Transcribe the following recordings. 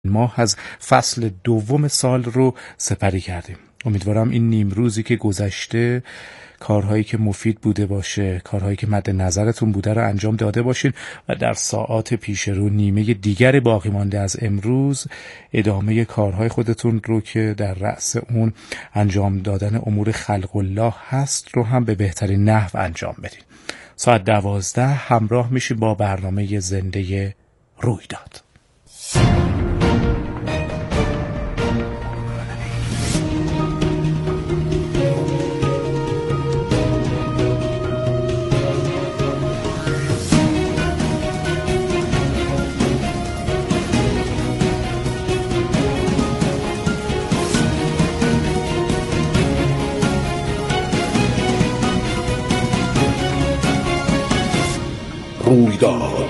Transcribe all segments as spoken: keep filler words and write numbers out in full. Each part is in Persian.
ماه از فصل دوم سال رو سپری کردیم. امیدوارم این نیم روزی که گذشته کارهایی که مفید بوده باشه، کارهایی که مد نظرتون بوده رو انجام داده باشین و در ساعات پیش رو نیمه دیگر باقی مانده از امروز ادامه کارهای خودتون رو که در رأس اون انجام دادن امور خلق الله هست رو هم به بهترین نحو انجام بدین. ساعت دوازده همراه میشیم با برنامه زنده رویداد. رویداد.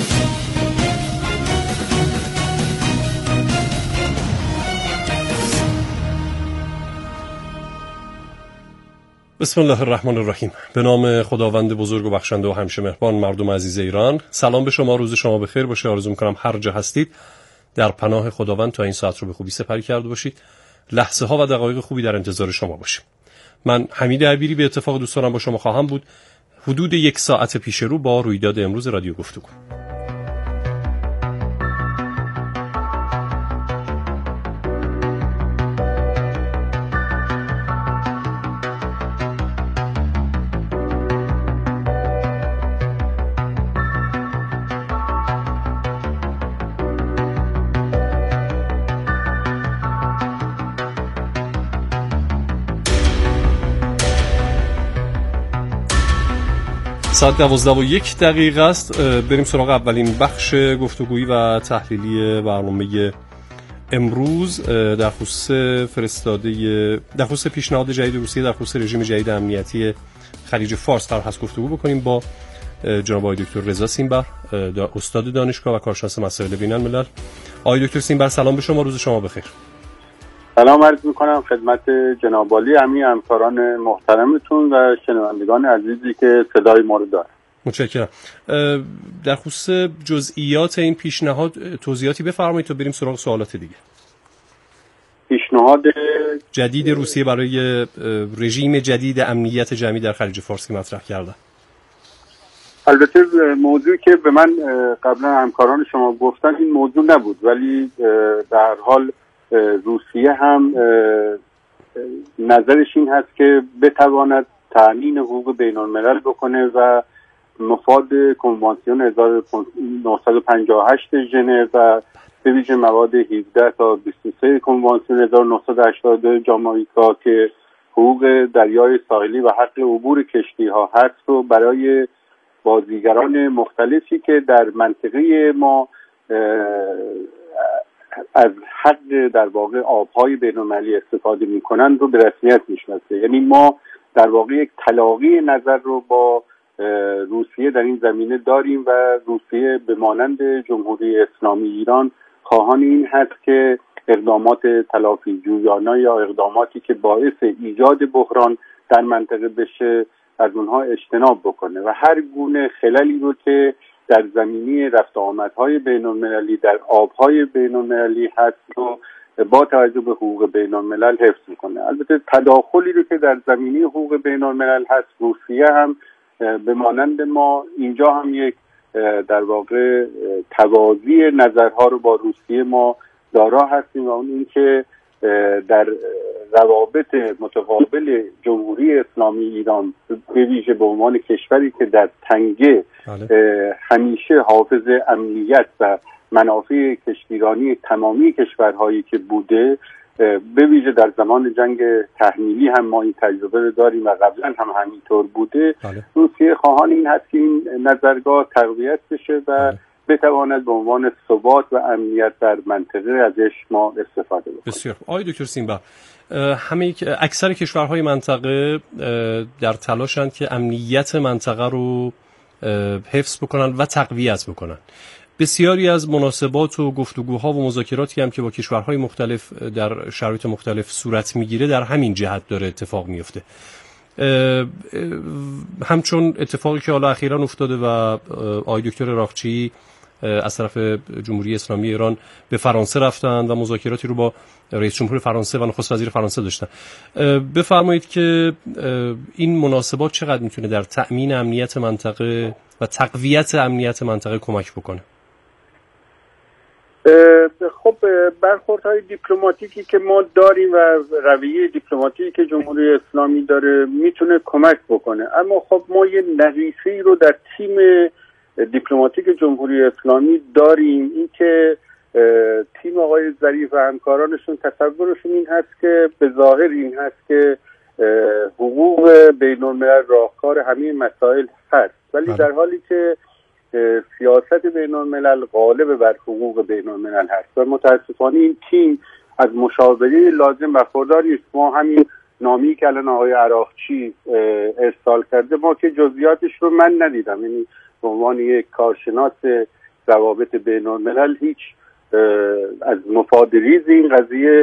بسم الله الرحمن الرحیم. به نام خداوند بزرگ و بخشنده و همیشه مهربان. مردم عزیز ایران، سلام به شما، روز شما بخیر باشه. آرزو می‌کنم هر جا هستید در پناه خداوند تا این ساعت رو به خوبی سپری کرده باشید. لحظه ها و دقایق خوبی در انتظار شما باشیم. من حمید عبیری به اتفاق دوست دارم با شما خواهم بود حدود یک ساعت پیش رو با رویداد امروز رادیو گفتگو. ساعت دوازده و یک دقیقه است. بریم سراغ اولین بخش گفتگویی و تحلیلی برنامه امروز در خصوص فرستاده در خصوص پیشنهاد جدید روسیه در خصوص رژیم جدید امنیتی خلیج فارس قرار هست گفتگو بکنیم با جناب آقای دکتر رضا سیمبر، استاد دانشگاه و کارشناس مسائل بین الملل. آقای دکتر سیمبر سلام به شما، روز شما بخیر. سلام عرض میکنم خدمت جناب عالی، همه همکاران محترمتون و شنوندگان عزیزی که صدای ما رو دارن. متشکرم. در خصوص جزئیات این پیشنهاد توضیحاتی بفرمایید تا بریم سراغ سوالات دیگه. پیشنهاد جدید روسیه برای رژیم جدید امنیت جمعی در خلیج فارس که مطرح کرده. البته موضوعی که به من قبلا همکاران شما گفتن این موضوع نبود، ولی در حال روسیه هم نظرش این هست که بتواند تأمین حقوق بین الملل بکنه و مفاد کنوانسیون هزار و نهصد و پنجاه و هشت ژنو و به ویژه مواد هفده تا بیست و سه کنوانسیون هزار و نهصد و هشتاد و دو جامائیکا که حقوق دریای ساحلی و حق عبور کشتی ها هست رو برای بازیگران مختلفی که در منطقه ما از حق در واقع آبهای بین‌المللی استفاده می‌کنند رو به رسمیت میشناسه. یعنی ما در واقع یک تلاقی نظر رو با روسیه در این زمینه داریم و روسیه به مانند جمهوری اسلامی ایران خواهان این هست که اقدامات تلافی جویانه یا اقداماتی که باعث ایجاد بحران در منطقه بشه از اونها اجتناب بکنه و هر گونه خللی رو که در زمینی رفت آمدهای بین المللی در آبهای بین المللی هست رو با توجه به حقوق بین الملل حفظ میکنه. البته تداخلی رو که در زمینی حقوق بین الملل هست روسیه هم به مانند ما اینجا هم یک در واقع توازی نظرها رو با روسیه ما دارا هستیم و اون این که در روابط متقابل جمهوری اسلامی ایران به ویژه به عنوان کشوری که در تنگه همیشه حافظ امنیت و منافع کشتیرانی تمامی کشورهایی که بوده، به ویژه در زمان جنگ تحمیلی هم ما این تجربه رو داریم و قبلا هم همینطور بوده. بله. روسیه خواهان این هست که این نظرگاه تقویت بشه و بله. بتواند به عنوان ثبات و امنیت در منطقه ازش ما استفاده بکنیم. بسیار. آقای دکتر سیمبر، همه اکثر کشورهای منطقه در تلاشند که امنیت منطقه رو حفظ بکنن و تقویت بکنن. بسیاری از مناسبات و گفتگوها و مذاکراتی هم که با کشورهای مختلف در شرایط مختلف صورت میگیره در همین جهت داره اتفاق میفته. همچون اتفاقی که حالا اخیراً افتاده و آقای دکتر راقچی از طرف جمهوری اسلامی ایران به فرانسه رفتند و مذاکراتی رو با رئیس جمهور فرانسه و نخست وزیر فرانسه داشتن. بفرمایید که این مناسبات چقدر میتونه در تأمین امنیت منطقه و تقویت امنیت منطقه کمک بکنه؟ خب برخوردهای دیپلماتیکی که ما داریم و رویه دیپلماتیکی که جمهوری اسلامی داره میتونه کمک بکنه، اما خب ما یه نقیصه‌ای رو در تیم دیپلماتیک جمهوری اسلامی داریم، این که تیم آقای ظریف و همکارانشون تصورشون این هست که به ظاهر این هست که حقوق بین الملل راهکار همه مسائل هست، ولی در حالی که سیاست بین الملل غالب بر حقوق بین الملل هست و متاسفانه این تیم از مشاوره لازم برخوردار نیست. ما همین نامی که الان آقای عراقچی ارسال کرده ما که جزئیاتش رو من ندیدم، یعنی به عنوان یک کارشناس روابط بین الملل هیچ از مفاد ریز این قضیه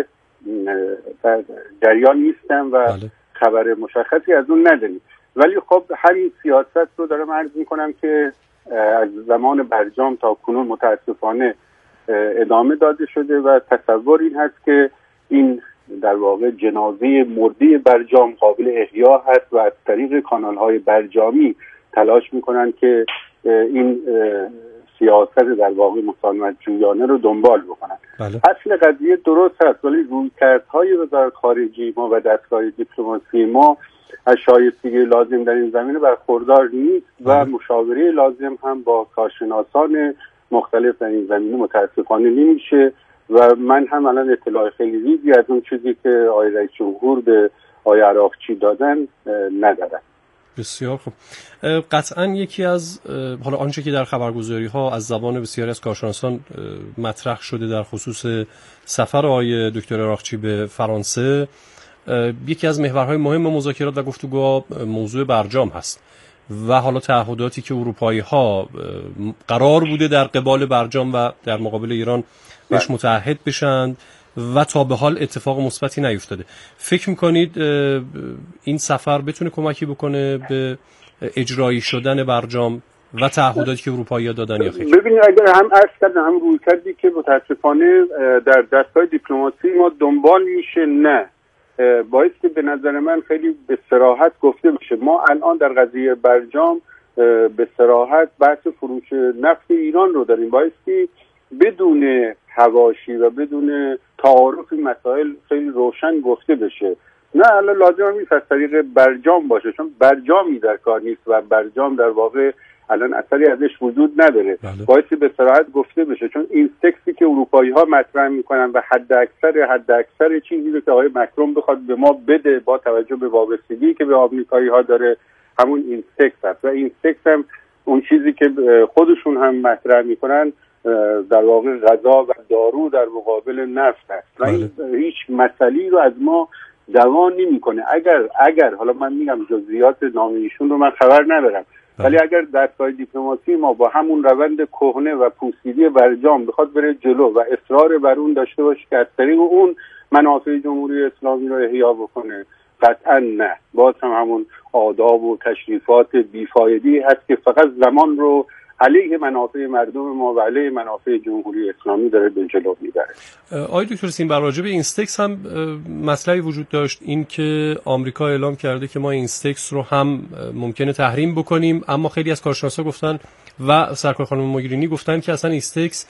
در جریان نیستم و بله. خبر مشخصی از اون نداریم، ولی خب همین سیاست رو دارم عرض میکنم که از زمان برجام تا کنون متاسفانه ادامه داده شده و تصور این هست که این در واقع جنازه مردی برجام قابل احیا هست و از طریق کانال‌های برجامی تلاش میکنن که این سیاست در واقع مسالمت جویانه رو دنبال بکنن. بله. اصل قضیه درست هست، ولی رویکردهای وزارت خارجه ما و دستگاه دیپلماسی ما از شایستگی لازم در این زمینه برخوردار نیست و مشاوره لازم هم با کارشناسان مختلف در این زمینه متاسفانه نمیشه و من هم الان اطلاع خیلی ریزی از اون چیزی که آقای رئیس جمهور به آقای عراقچی دادن ندارم. بسیار خوب. قطعا یکی از حالا آنچه که در خبرگزاری ها از زبان بسیاری از کارشناسان مطرح شده در خصوص سفر آقای دکتر عراقچی به فرانسه، یکی از محورهای مهم مذاکرات و گفتگوها موضوع برجام هست و حالا تعهداتی که اروپایی ها قرار بوده در قبال برجام و در مقابل ایران بهش متعهد بشند و تا به حال اتفاق مثبتی نیفتاده. فکر میکنید این سفر بتونه کمکی بکنه به اجرایی شدن برجام و تعهداتی که اروپایی ها دادن یا خیر؟ ببینید اگر هم اصلا هم روی کردی که متاسفانه در دستگاه دیپلماسی ما دنبال میشه، نه باعث به نظر من خیلی به صراحت گفته بشه. ما الان در قضیه برجام به صراحت بحث فروش نفت ایران رو داریم، بایستی بدون حواشی و بدون تعارف مسائل خیلی روشن گفته بشه. نه الان لازم نیست از طریق برجام باشه، چون برجامی در کار نیست و برجام در واقع الان اثری ازش وجود نداره. بایستی به صراحت گفته بشه، چون این تکسی که اروپایی ها مطرح میکنن و حد اکثر حد اکثر چیزی رو که آقای مکرون بخواد به ما بده با توجه به وابستگی که به آمریکایی ها داره همون این تکس هست و این تکس هم اون چیزی که خودشون هم مطرح میکنن در واقع غذا و دارو در مقابل نفت هست و این هیچ مسئله‌ای رو از ما دوان نمی‌کنه. اگر اگر حالا من میگم جزئیات نامه ایشون رو من خبر ندارم، ولی اگر دستگاه دیپلماسی ما با همون روند کهنه و پوسیدی برجام بخواد بره جلو و اصرار بر اون داشته باشه که از طریق اون منافع جمهوری اسلامی رو احیا بکنه، قطعا نه. باز هم همون آداب و تشریفات بیفایدی هست که فقط زمان رو علیه منافع مردم ما و علیه منافع جمهوری اسلامی داره به جلو میبره. آقای دکتر سیم، راجع به اینستکس هم مسئله وجود داشت، این که آمریکا اعلام کرده که ما اینستکس رو هم ممکنه تحریم بکنیم، اما خیلی از کارشناسا گفتن و سرکار خانم موگرینی گفتن که اصلا اینستکس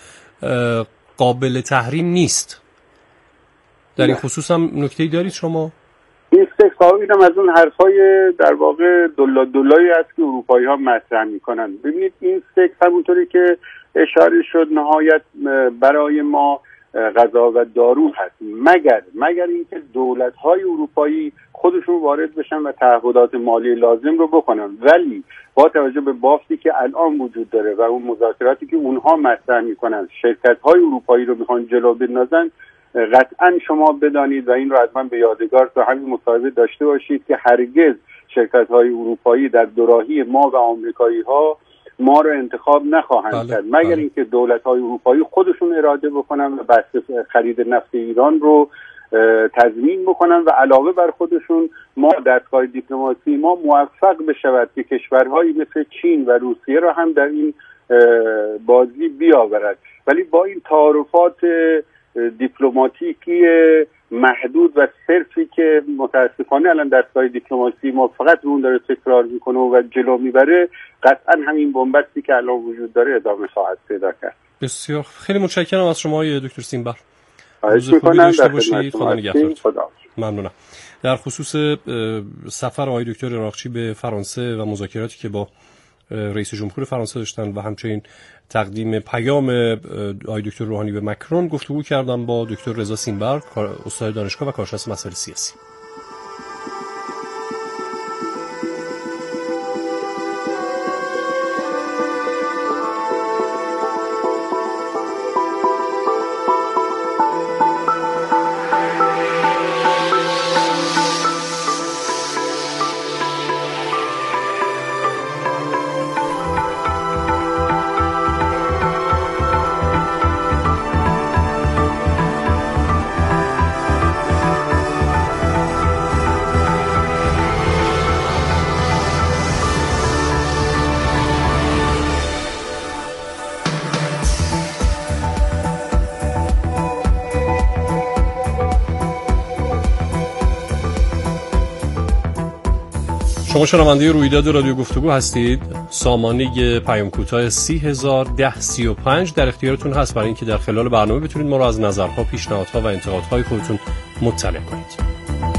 قابل تحریم نیست. در این خصوص هم نکته‌ای دارید شما؟ اینستکس ها اینم از اون حرفای در واقع دلا دلایی است که اروپایی ها مطرح میکنن. ببینید اینستکس همونطوری که اشاره شد نهایت برای ما غذا و دارو هست، مگر مگر اینکه دولت های اروپایی خودشون وارد بشن و تعهدات مالی لازم رو بکنن، ولی با توجه به بافتی که الان وجود داره و اون مذاکراتی که اونها مطرح میکنن شرکت های اروپایی رو میخوان جلو بندازن، قطعا شما بدانید و این رو حتما به یادگار تا همین مصاحبه داشته باشید که هرگز شرکت های اروپایی در دوراهی ما و آمریکایی ها ما رو انتخاب نخواهند بله، کرد مگر بله. اینکه دولت های اروپایی خودشون اراده بکنن و بحث خرید نفت ایران رو تضمین بکنن و علاوه بر خودشون ما دستگاه دیپلماسی ما موفق بشود که کشورهایی مثل چین و روسیه رو هم در این بازی بیاورد. ولی با این تعارفات دیپلماتیکی محدود و صرفی که متاسفانه الان در سایه دیپلماسی ما فقط اون داره تکرار میکنه و جلو میبره، قطعا همین بنبستی که الان وجود داره ادامه خواهد پیدا کرد. بسیار خیلی متشکرم از شما دکتر سیمبر. روز خوبی داشته باشید. خدا نگهدار. ممنونم. در خصوص سفر آقای دکتر عراقچی به فرانسه و مذاکراتی که با رئیس جمهور فرانسه داشتن و همچنین تقدیم پیام آقای دکتر روحانی به مکرون گفتگو کردم با دکتر رضا سیمبر، استاد دانشگاه و کارشناس مسائل سیاسی. شما شنونده رویداد رادیو گفتگو هستید. سامانه پیام کوتاه سی هزار ده سی و پنج در اختیارتون هست برای اینکه در خلال برنامه بتونید ما رو از نظرها، پیشنهادها و انتقادهای خودتون مطلع کنید.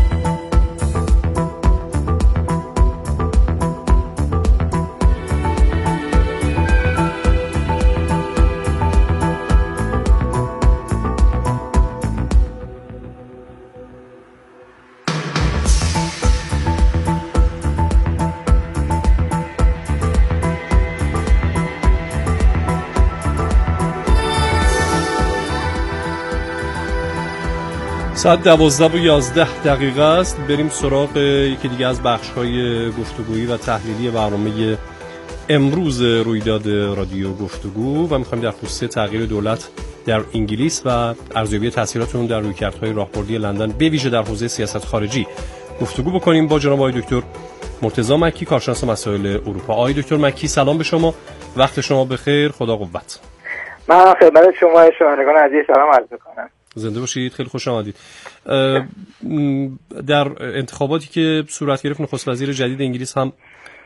ساعت دوازده و یازده دقیقه است. بریم سراغ یکی دیگه از بخش‌های گفتگویی و تحلیلی برنامه امروز رویداد رادیو گفتگو و می‌خوایم در خصوص تغییر دولت در انگلیس و ارزیابی تاثیراتون در رویکردهای راهبردی لندن به ویژه در حوزه سیاست خارجی گفتگو بکنیم با جناب آقای دکتر مرتضی مکی، کارشناس مسائل اروپا. آقای دکتر مکی سلام به شما، وقت شما بخیر، خدا قوت. من خدمت شما شنوندگان عزیز سلام عرض می‌کنم. زنده باشید، خیلی خوش آمدید. در انتخاباتی که صورت گرفت نخست وزیر جدید انگلیس هم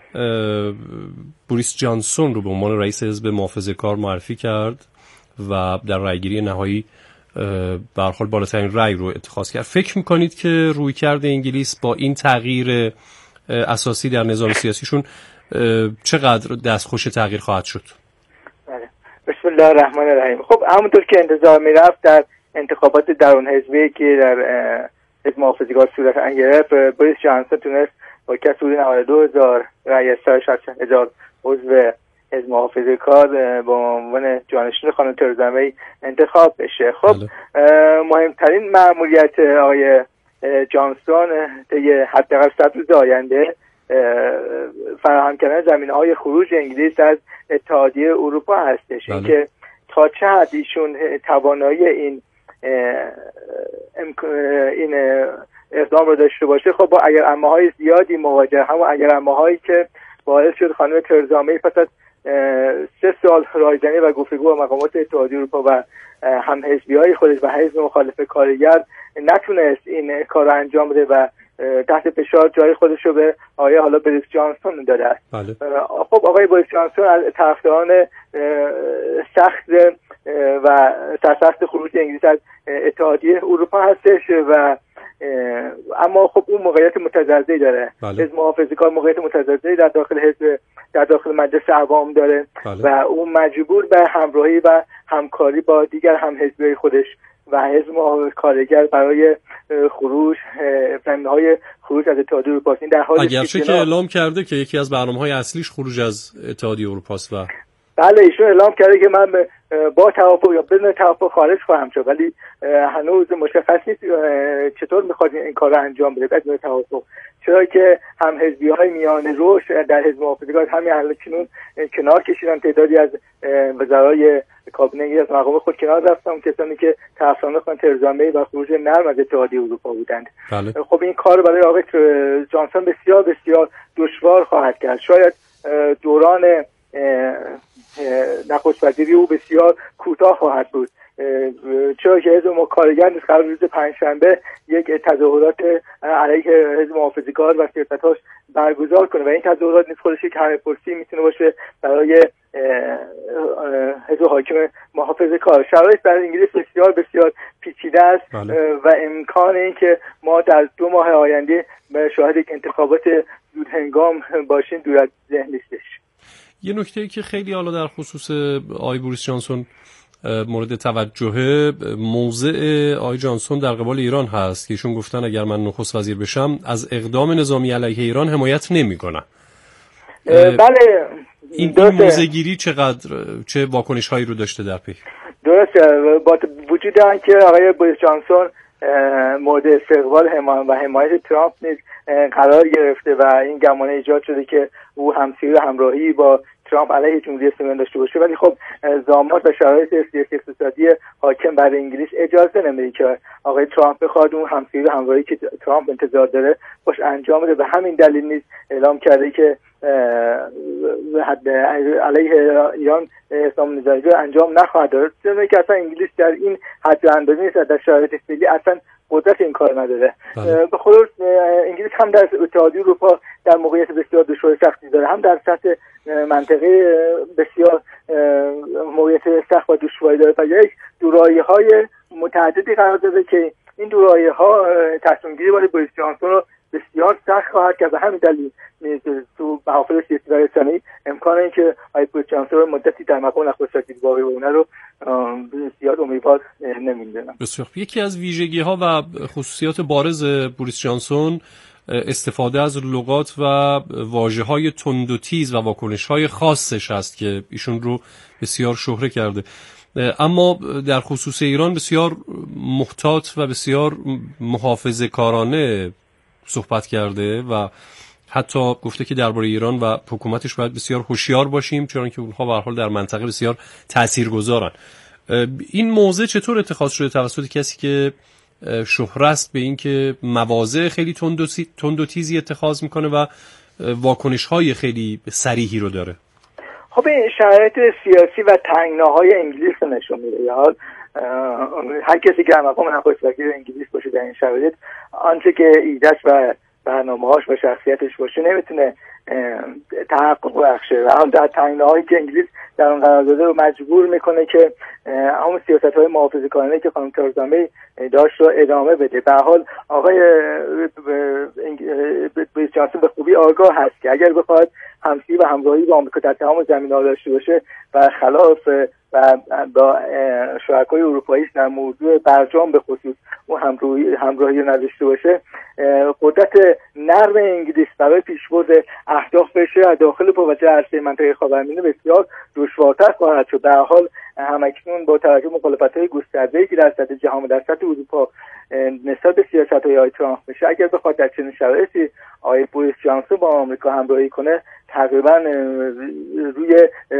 بوریس جانسون رو به عنوان رئیس حزب محافظه‌کار معرفی کرد و در رأیگیری نهایی به هر حال بالاترین رأی رو اتخاذ کرد. فکر می‌کنید که رویکرد انگلیس با این تغییر اساسی در نظام سیاسیشون چقدر دستخوش تغییر خواهد شد؟ بله. بسم الله الرحمن الرحیم. خب همونطور که انتظار می‌رفت در انتخابات درون حزبی که در حزب محافظه‌کار صورت گرفت، بوریس جانسون تونست با کسب حدود نود و دو هزار رأی از صد و شصت هزار عضو حزب محافظه‌کار به عنوان جانشین خانم ترزا می انتخاب بشه. خب مهمترین مأموریت آقای جانسون طی حداقل صد روز آینده فراهم کردن زمینه‌های خروج انگلیس از اتحادیه اروپا هستش. بله. اینکه تا چه حد ایشون توانایی این این اقدام رو داشته باشه. خب با اگر امه‌های زیادی مواجه، هم اگر امه‌هایی که باعث شد خانم ترزا می پس از سه سال رایزنی و گفتگو با مقامات اتحادیه اروپا و هم حزبی‌های خودش و حزب مخالف کارگر نتونست این کار رو انجام بده و تحت فشار جای خودش رو به آقای حالا بوریس جانسون داده است. بله. خب آقای بوریس جانسون از طرفداران سخت و سرسخت خروج انگلیس از اتحادیه اروپا هستش و اما خب اون موقعیت متضرری داره. بله. حزب محافظه‌کار موقعیت متضرری در داخل حزب در داخل مجلس عوام داره. بله. و اون مجبور به همراهی و همکاری با دیگر هم حزبی خودش و حزب محافظ کارگر برای خروج زمینه‌های خروج از اتحادیه اروپا است. این در حال اگرچه که اعلام کرده که یکی از برنامه‌های اصلیش خروج از اتحادیه اروپا است و بله ایشون اعلام کرده که من با توافق یا بدون توافق خارج خواهم شد، ولی هنوز مشخص نیست چطور میخواد این کار رو انجام بده بدون توافق، چرا که هم حزبی‌های میان روش در حزب محافظه‌کار همین الان کنون کنار کشیدن، تعدادی از وزرای کابینه انگلیس از مقام خود کنار رفتن، کسانی که طرفداران خانم ترزا می و خروج نرم از اتحادیه اروپا بودند. بله. خب این کار برای آقای جانسون بسیار بسیار دشوار خواهد کرد. شاید دوران نخست وزیری او بسیار کوتاه خواهد بود، چرا که حزب کارگر نیز قرار روز پنجشنبه یک تظاهرات علیه حزب محافظه‌کار و سیاست‌هاش برگزار کنه و این تظاهرات نیز خودش یک همه‌پرسی میتونه باشه برای حزب حاکم محافظه‌کار. شرایط در انگلیس بسیار بسیار پیچیده است بله. و امکان این که ما در دو ماه آینده شاهد یک انتخابات زود هنگام باشیم دور از ذهن نیستش. یه نکته‌ای که خیلی حالا در خصوص آقای بوریس جانسون مورد توجه، موضع آقای جانسون در قبال ایران هست که ایشون گفتن اگر من نخست وزیر بشم از اقدام نظامی علیه ایران حمایت نمی‌کنم. بله این این موضع‌گیری چقدر چه واکنش‌هایی رو داشته در پی؟ درسته، با وجود آنکه آقای بوریس جانسون مورد استقبال و حمایت ترامپ نیز قرار گرفته و این گمانه ایجاد شده که او همسویی و همراهی با ترامپ علیه جمهوری اسلامی داشته باشه، ولی خب زامات و شرایط سیاسی اقتصادی حاکم بر انگلیس اجازه نمیده که آقای ترامپ بخواد اون همسویی و همراهی که ترامپ انتظار داره باش انجام بده. به همین دلیل نیز اعلام کرده که علیه ایران اسلام نظامی رو انجام نخواهد داد، چون که اصلا انگلیس در این حد و اندازه نیست، در شرایط فعلی اصلا قدرت این کار نداره. به خصوص انگلیس هم در اتحادیه اروپا در موقعیت بسیار دشوار سختی داره، هم در سطح منطقه بسیار موقعیت سخت و دشواری داره و یک دورایی‌های متعددی قرار داده که این دورایی‌ها تصمیم گیری برای بوریس جانسون رو بسیار سخت خواهد کرد. به همین دلیل تو محافل سیاسی و رسانه‌ای امکان این که آقای بوریس جانسون مدتی در مقام نخست وزیری باقی بمونه رو بسیار امیدوار نمی‌دونم. بسیار. یکی از ویژگی‌ها و خصوصیات بارز بوریس جانسون استفاده از لغات و واژه‌های تند و تیز و واکنش‌های خاصش است که ایشون رو بسیار شهره کرده، اما در خصوص ایران بسیار محتاط و بسیار محافظه‌کارانه صحبت کرده و حتی گفته که درباره ایران و حکومتش باید بسیار هوشیار باشیم چون که اونها به هر حال در منطقه بسیار تاثیرگذارن. این موضع چطور اتخاذ شده توسط کسی که شهره است به این که مواضع خیلی تند و تیزی اتخاذ میکنه و واکنش‌های خیلی صریحی رو داره؟ خب این شرایط سیاسی و تنگناهای انگلیس رو نشون میده. یا حال هر کسی که مقام نخست وزیر انگلیس باشه در این شرایط آنچه که ایده‌اش و برنامه‌هاش و شخصیتش باشه نمیتونه تحقق بخشه و هم در تنگناهایی که انگلیس در اون قرار داده رو مجبور میکنه که همون سیاست‌های محافظه‌کارانه که خانم ترزا می داشت رو ادامه بده. به هر حال آقای بوریس جانسون به خوبی آگاه هست که اگر بخواد همسویی و همراهی با آمریکا در تمام زمینه‌ها داشته باشه و خلاف و با شرکای اروپایی در موضوع برجام به خصوص اون همراهی همراهی رو نداشته باشه، قدرت نرم انگلیس برای پیشبرد اهدافش از داخل پروژه عرصه منطقه خاورمیانه بسیار دشوارتر خواهد شد. در حال همکنون با توجه به مخالفت‌های گسترده‌ای که در سطح جهان و در سطح اروپا نسبت به سیاست‌های آقای ترامپ بشه، اگر بخواد در چنین شرایطی آقای بوریس جانسون با آمریکا همراهی کنه تقریبا روی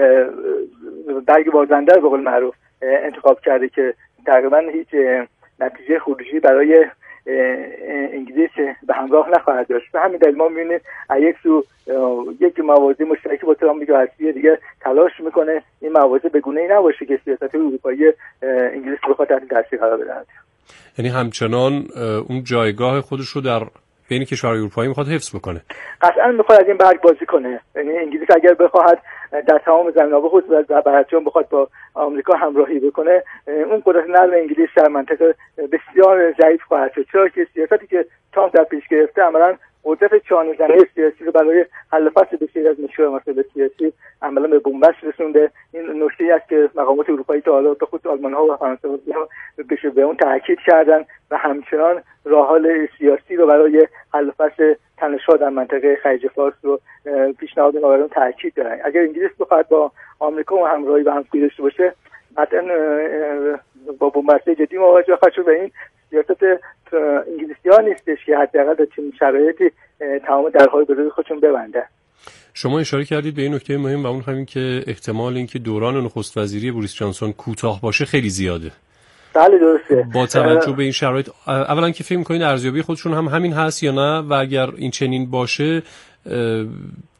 برگ بازنده به قول معروف انتخاب کرده که تقریبا هیچ نتیجه خروجی برای انگلیس به همراه نخواهد داشت. به همین دلیل ما می‌بینیم یک سو یک مواضع مشترکی با ترامپ میگه هستی دیگه تلاش میکنه این مواضع به گونه‌ای نباشه که سیاست اروپایی انگلیس بخواد تحت تاثیر قرار بده. یعنی همچنان اون جایگاه خودش رو در بین کشورهای اروپایی میخواد حفظ بکنه. قطعا میخواد از این برگ بازی کنه. یعنی انگلیس اگر بخواد در تمام زمینه‌ها خود و برجام بخواد با آمریکا همراهی بکنه، اون قدرت نرم انگلیس در منطقه بسیار ضعیف خواهد شد، چرا که سیاستی که ترامپ در پیش گرفته عملاً قدرت چانه‌زنی سیاسی رو برای حل فصل بسیاری از مشکل مسائل سیاسی عملاً به بنبست رسونده. این نکته‌ای است که مقامات اروپایی تا حالا به خصوص آلمان‌ها و فرانسوی‌ها بشه به اون تاکید کردن و همچنان راه حل سیاسی رو برای حل فصل تنش‌ها در منطقه خلیج فارس رو پیشنهاد می‌کنن و اون تاکید دارن. اگر انگلیس بخواد با آمریکا و همراهی و همکاری داشته باشه، قطعاً با بنبست جدی مواجه خواهد شد و این سیاست انگلیسی‌ها نیستش که حداقل در چنین شرایطی تمام درهای به روی خودشون ببندن. شما اشاره کردید به این نکته مهم و اون همین که احتمال اینکه دوران نخست وزیری بوریس جانسون کوتاه باشه خیلی زیاده. بله درسته. با توجه به این شرایط اولا که فکر می‌کنید ارزیابی خودشون هم همین هست یا نه، و اگر این چنین باشه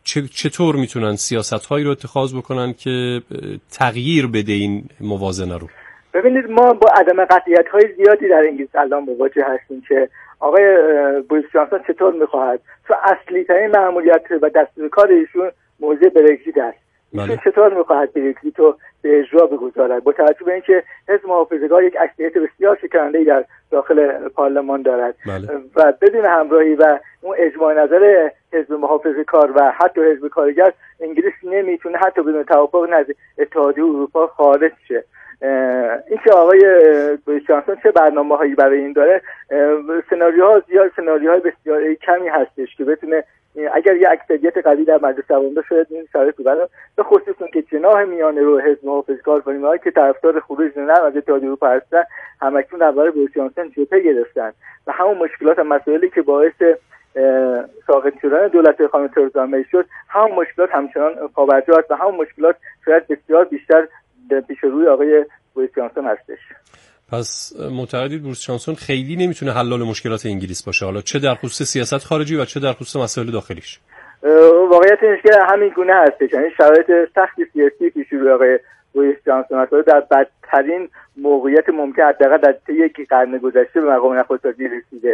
چطور میتونن سیاست‌هایی رو اتخاذ بکنن که تغییر بده این موازنه رو؟ ببینید ما با عدم قطعیت‌های زیادی در انگلیس الان مواجه هستیم که آقای بوریس جانسون چطور می‌خواهد، چون اصلی ترین مأموریت و دستور کار ایشون موضوع برگزیت است. ایشون چطور می‌خواهد برگزیت رو به اجرا بگذارد با توجه به اینکه حزب محافظه‌کار یک اکثریت بسیار شکننده‌ای در داخل پارلمان دارد. بله. و بدون همراهی و اون اجماع نظر حزب محافظه‌کار و حتی حزب کارگر انگلیس نمیتونه حتی بدون توافق نزد اتحادیه اروپا خارج شه. اینکه آقای بوریس جانسون چه برنامه‌هایی برای این داره، سناریوها زیاد سناریوهای بسیار کمی هستش که بتونه اگر یک اکثریت قوی در مجلس عوام شاید این شرایط رو برای به خصوص که جناح میانه رو حزب محافظه‌کار و اینهایی که طرفدار خروج نرم از اتحادیه اروپا هستن همکنون درباره بوریس جانسون جبهه گرفتن و همون مشکلات و مسائلی که باعث ساقط شدن دولت خانم ترزا می شد همون مشکلات همچنان پابرجا است و همون مشکلات شاید بسیار بیشتر پیش روی آقای بوریس جانسون هستش. پس معتقدید بوریس جانسون خیلی نمیتونه حلال مشکلات انگلیس باشه، حالا چه در خصوص سیاست خارجی و چه در خصوص مسائل داخلیش؟ واقعیت اینه که همین گونه هستش، یعنی شرایط سخت سیاسی پیش روی آقای بوریس جانسون هست در بدترین موقعیت ممکن حداقل در طی یک قرن گذشته به مقام نخست‌وزیری رسیده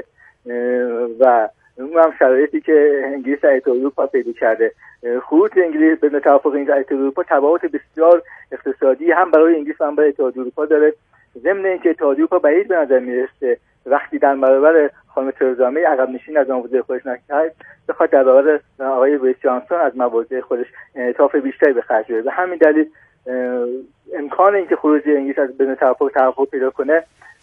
و اون هم شرایطی که انگلیس در اتحادیه اروپا پیدا کرده. خروج انگلیس به توافق این اتحادیه اروپا تبعات بسیار اقتصادی هم برای انگلیس و هم برای اتحادیه اروپا داره. ضمن اینکه اتحادیه اروپا بعید به نظر میرسه وقتی در برابر خانم ترزا می عقب نشینی از مواضع خودش نکرد بخواد در برابر آقای بوریس جانسون از مواضع خودش انعطاف بیشتری به خرج بده. به همین دلیل امکان اینکه خروج انگلیس از بدون توافق تحقق پیدا کنه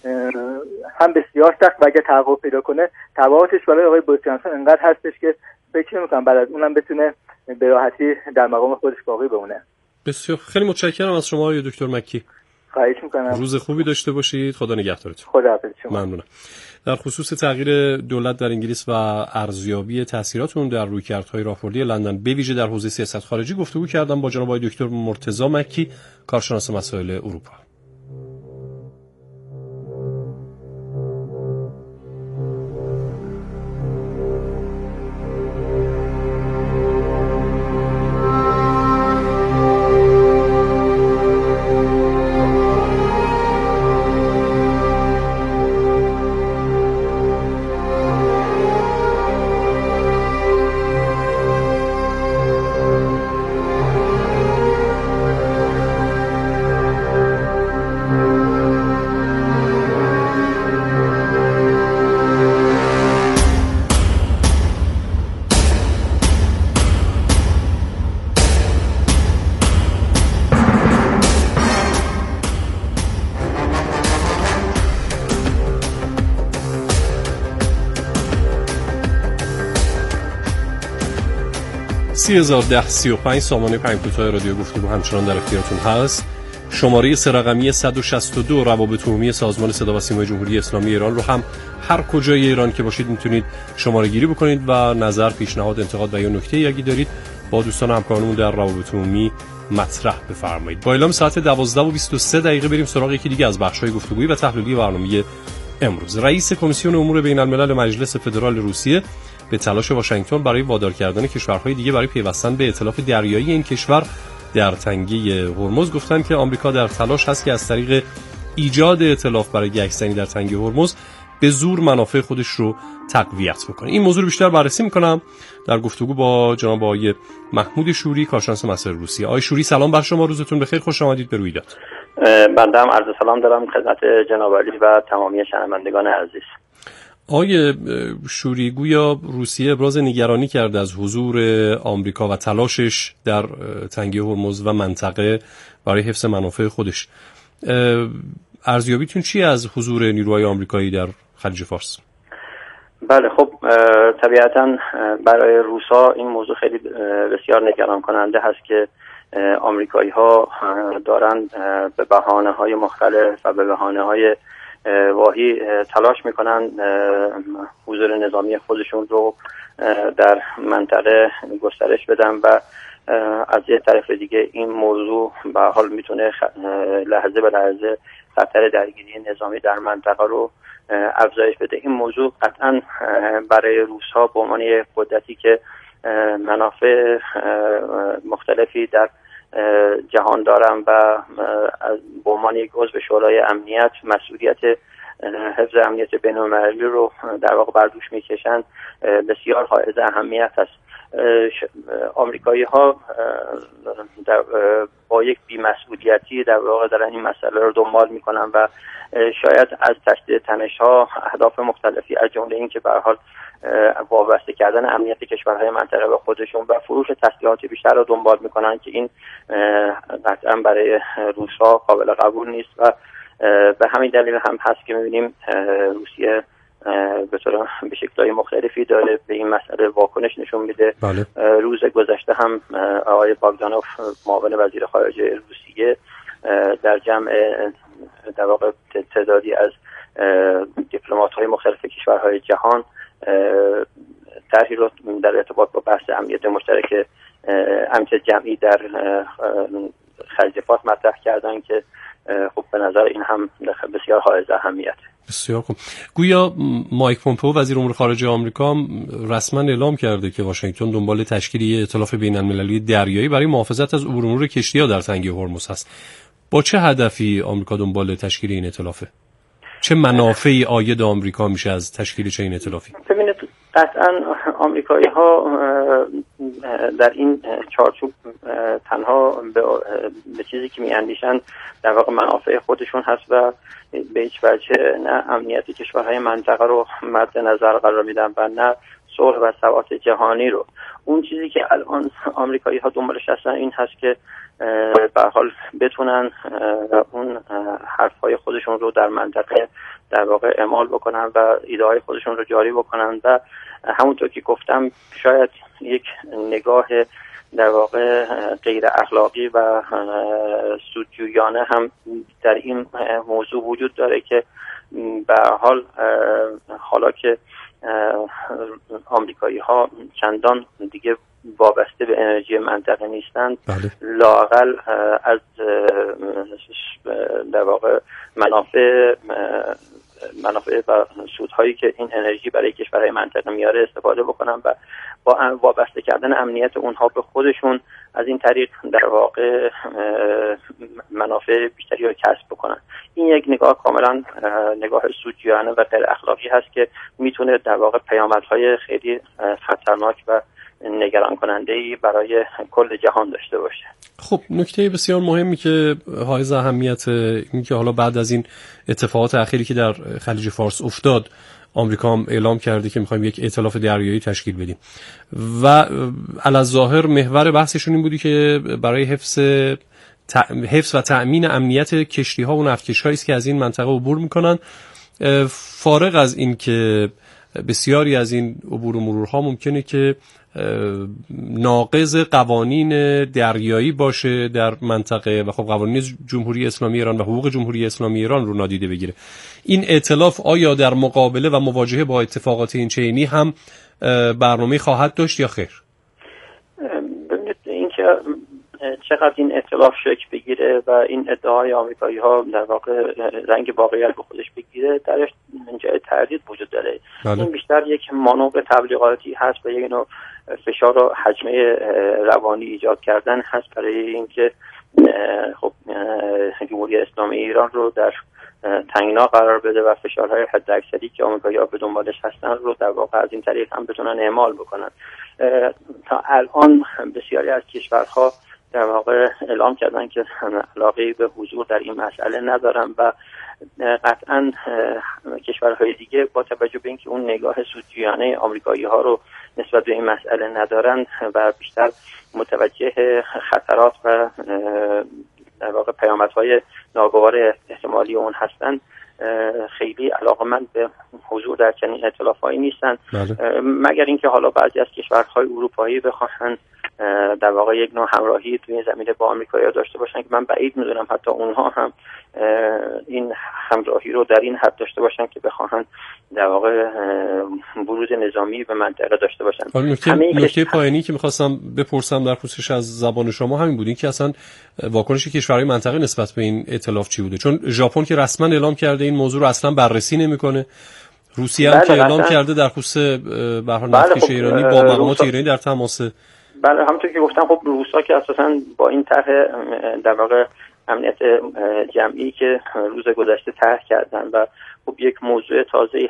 هم بسیار سخت و اگه تحقق پیدا کنه تبعاتش برای آقای بوریس جانسون انقدر هستش که فکر نمی‌کنم بعد از اونم بتونه به راحتی در مقام خودش باقی بمونه. بسیار خیلی متشکرم از شما آقای دکتر مکی. خواهش می‌کنم. روز خوبی داشته باشید. خدا نگهدارتون. خداحافظ شما. ممنونم. در خصوص تغییر دولت در انگلیس و ارزیابی تاثیراتون در رویکردهای راهبردی لندن به ویژه در حوزه سیاست خارجی گفتگو کردم با جناب آقای دکتر مرتضی مکی، کارشناس مسائل اروپا. سی هزار و ده سی و پنج سامانه پیام کوتاه رادیو گفتگو همچنان در اختیارتون هست. شماره سه‌رقمی صد و شصت و دو روابط عمومی سازمان صدا و سیمای جمهوری اسلامی ایران رو هم هر کجای ایران که باشید میتونید شماره گیری بکنید و نظر، پیشنهاد، انتقاد و یا نکته‌ای اگه دارید با دوستان همکارانمون در روابط عمومی مطرح بفرمایید. با اعلام ساعت دوازده و بیست و سه دقیقه بریم سراغ یکی دیگه از بخش‌های گفتگویی و تحلیلی برنامه امروز. رئیس کمیسیون امور بین‌الملل مجلس فدرال روسیه به تلاش واشنگتن برای وادار کردن کشورهای دیگه برای پیوستن به ائتلاف دریایی این کشور در تنگه هرمز گفتن که آمریکا در تلاش هست که از طریق ایجاد ائتلاف برای گشتنی در تنگه هرمز به زور منافع خودش رو تقویت بکنه. این موضوع رو بیشتر بررسی می‌کنم در گفتگو با جناب آقای محمود شوری، کارشناس مسائل روسیه. آقای شوری سلام بر شما، روزتون بخیر، خوش آمدید به رویداد. بنده هم عرض سلام دارم خدمت جناب علی و تمامی شنوندگان عزیز. آقای شوری، گویا روسیه ابراز نگرانی کرده از حضور آمریکا و تلاشش در تنگه هرمز و منطقه برای حفظ منافع خودش. ارزیابیتون چیه از حضور نیروهای آمریکایی در خلیج فارس؟ بله خب طبیعتاً برای روسا این موضوع خیلی بسیار نگران کننده هست که آمریکایی ها دارن به بهانه های مختلف و به بهانه های واهی تلاش میکنن حضور نظامی خودشون رو در منطقه گسترش بدن و از یه طرف دیگه این موضوع به حال میتونه لحظه به لحظه خطر درگیری نظامی در منطقه رو افزایش بده. این موضوع قطعا برای روس‌ها به عنوان یک قدرتی که منافع مختلفی در جهان دارن و به عنوان یک عضو شورای امنیت مسئولیت حفظ امنیت بین‌المللی رو در واقع بر دوش میکشن بسیار حائز اهمیت است. آمریکایی ها با یک بی‌مسئولیتی در واقع دارن این مسئله رو دنبال میکنن و شاید از تشدید تنش ها اهداف مختلفی از جمله این که به هر حال وابسته کردن امنیت کشورهای منطقه به خودشون و فروش تسلیحات بیشتر رو دنبال میکنن که این قطعا برای روس‌ها قابل قبول نیست و به همین دلیل هم هست که میبینیم روسیه به طور به شکل‌های مختلفی داره به این مسئله واکنش نشون میده. بله. روز گذشته هم آقای باگدانوف معاون وزیر خارجه روسیه در جمع در واقع تعدادی از دیپلمات‌های مختلف کشورهای جهان طرحی رو در ارتباط با بحث امنیت مشترک امنیت جمعی در خلیج فارس مطرح کردن که خب به نظر این هم بسیار حائز اهمیت. بسیار خوب. گویا مایک پومپئو وزیر امور خارجه آمریکا رسما اعلام کرده که واشنگتن دنبال تشکیل یک ائتلاف بین‌المللی دریایی برای محافظت از عبور و مرور کشتی‌ها در تنگه هرمز است. با چه هدفی آمریکا دنبال تشکیل این ائتلافه؟ چه منافعی عاید آمریکا میشه از تشکیل چنین ائتلافی؟ ببینید قطعا آمریکایی ها در این چارچوب تنها به چیزی که میاندیشن در واقع منافع خودشون هست و به هیچ وجه نه امنیت کشورهای منطقه رو مد نظر قرار میدن و نه صلح و ثبات جهانی رو. اون چیزی که الان آمریکایی ها دنبالش هستن این هست که به هر حال بتونن اون حرفهای خودشون رو در منطقه در واقع اعمال بکنن و ایده های خودشون رو جاری بکنن و همونطور که گفتم شاید یک نگاه در واقع غیر اخلاقی و سودجویانه هم در این موضوع وجود داره که به هر حال حالا که آمریکایی ها چندان دیگه وابسته به انرژی منطقه نیستند، بله. لااقل از در واقع منافع منافع و سودهایی که این انرژی برای کشورهای منطقه میاره استفاده بکنن و با وابسته کردن امنیت اونها به خودشون از این طریق در واقع منافع بیشتری رو کسب بکنن. این یک نگاه کاملا نگاه سودجویانه و غیر اخلاقی هست که میتونه در واقع پیامدهای خیلی خطرناک و نگران کننده‌ای برای کل جهان داشته باشه. خب نکته بسیار مهمی که حائز اهمیت این که حالا بعد از این اتفاقات اخیری که در خلیج فارس افتاد آمریکا هم اعلام کرده که می‌خوایم یک ائتلاف دریایی تشکیل بدیم و علی‌الظاهر محور بحثشون این بودی که برای حفظ حفظ و تأمین امنیت کشتی‌ها و نفتکش‌هایی است که از این منطقه عبور می‌کنن، فارغ از این که بسیاری از این عبور و مرورها ممکنه که ناقض قوانین دریایی باشه در منطقه و خب قوانین جمهوری اسلامی ایران و حقوق جمهوری اسلامی ایران رو نادیده بگیره. این ائتلاف آیا در مقابله و مواجهه با اتفاقات این چنینی هم برنامه خواهد داشت یا خیر؟ ببینید اینکه چقدر این ائتلاف شکل بگیره و این ادعای آمریکایی ها در واقع رنگ واقعیت به خودش بگیره درش جای تردید وجود داره. بله. این بیشتر یک مانور تبلیغاتی هست و یک نوع فشار و حجمه روانی ایجاد کردن هست برای اینکه خب جمهوری اسلامی ایران رو در تنگنا قرار بده و فشارهای حداکثری که آمریکایی‌ها به دنبالش هستن رو در واقع از این طریق هم بتونن اعمال بکنن. تا الان بسیاری از کشورها در واقع اعلام کردن که علاقه به حضور در این مسئله ندارن و قطعا کشورهای دیگه با توجه به اینکه اون نگاه سودجویانه آمریکایی‌ها رو نسبت به این مسئله ندارن و بیشتر متوجه خطرات و در واقع پیامدهای ناگوار احتمالی اون هستن خیلی علاقه‌مند به حضور در چنین ائتلاف‌هایی نیستن. بله. مگر اینکه حالا بعضی از کشورهای اروپایی بخواهن در واقع یک نوع همراهی توی این زمینه با آمریکایی‌ها داشته باشن که من بعید می‌دونم حتی اونها هم این همراهی رو در این حد داشته باشن که بخواهن در واقع بروز نظامی به منطقه داشته باشن. نکته نکته پایانی که می‌خواستم بپرسم در خصوصش از زبان شما همین بود، این که اصلا واکنش کشورهای منطقه نسبت به این ائتلاف چی بوده؟ چون ژاپن که رسما اعلام کرده این موضوع رو اصلا بررسی نمی‌کنه، روسیه هم بله، که اعلام مثلا... کرده در خصوص به هر حال بله، نفتکش خب ایرانی با مقامات روسا... ایرانی در تماسه. بله همونطور که گفتم خب روسا که اساساً با این طرح در واقع امنیت جمعی که روز گذشته طرح کردن و خب یک موضوع تازه‌ای